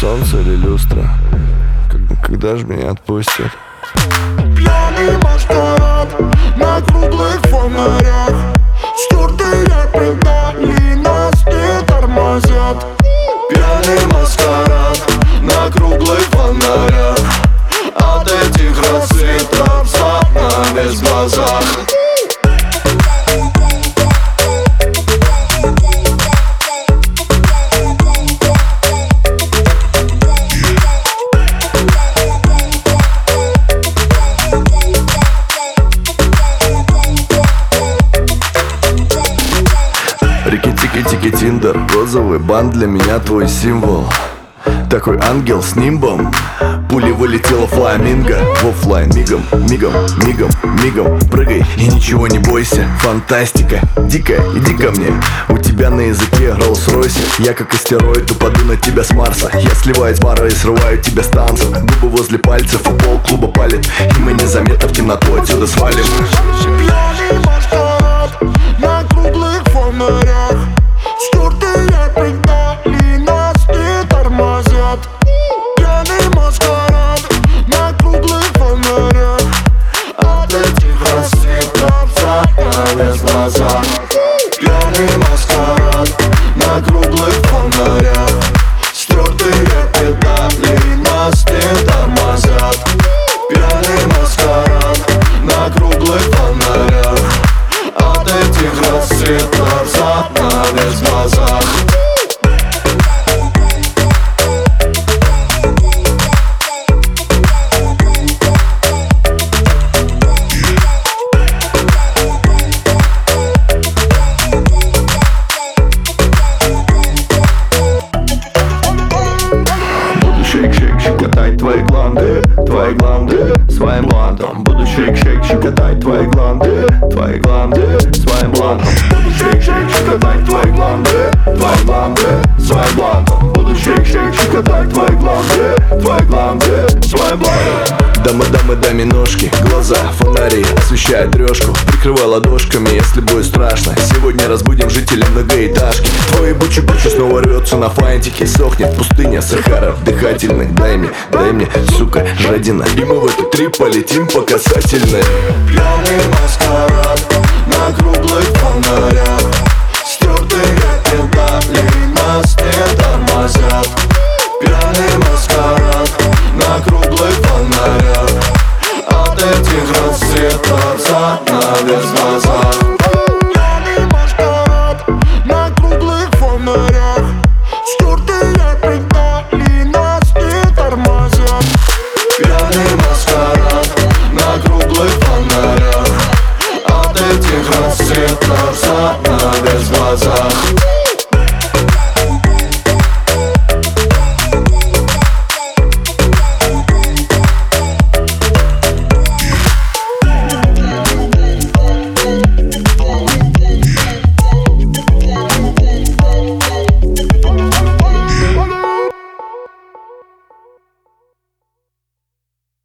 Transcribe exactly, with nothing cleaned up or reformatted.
солнце или люстра? Когда, когда ж меня отпустят? Пьяный маскарад на круглых фонарях. Стертые педали нас не тормозят. Пьяный маскарад на круглых фонарях. От этих рассветов запнами в глазах. Рики-тики-тики Тиндер, розовый бант для меня твой символ. Такой ангел с нимбом. Пули вылетела фламинго в оффлайн. Мигом, мигом, мигом, мигом. Прыгай и ничего не бойся. Фантастика, дикая, иди ко мне. У тебя на языке Роллс-Ройсе. Я как астероид упаду на тебя с Марса. Я сливаюсь с бара и срываю тебя с танцев. Губы возле пальцев, и пол клуба палит. И мы незаметно в темноту отсюда свалим. Пьяный маскарад на круглых фонарях. Стертые педали нас не тормозят. Пьяный маскарад на круглых фонарях. От этих рассветов запнами в глазах. Пьяный маскарад на круглых фонарях. Стертые педали нас не тормозят. Пьяный маскарад на круглых фонарях. От этих рассветов запнами в глазах. Шейк-шейк, щекотай твои гланды, твои гланды своим блантом. Буду шейк-шейк, щекотай твои гланды, твои гланды своим блантом. Буду шейк-шейк, щекотай твои гланды, твои гланды своим блантом. Буду шейк-шейк, щекотай твои гланды, твои гланды своим блантом. Дамы, дамы, даме ножки, глаза, фонари освещают трешку. Прикрывай ладошками, если будет страшно. Сегодня разбудим жителей многоэтажки. Твой бучи-бучи снова рвется на фантике. Сохнет пустыня Сахара дыхательных. Дай мне, дай мне, сука, жадина. И мы в этот трип полетим по касательной. Пьяный маскарад на круглых фонарях.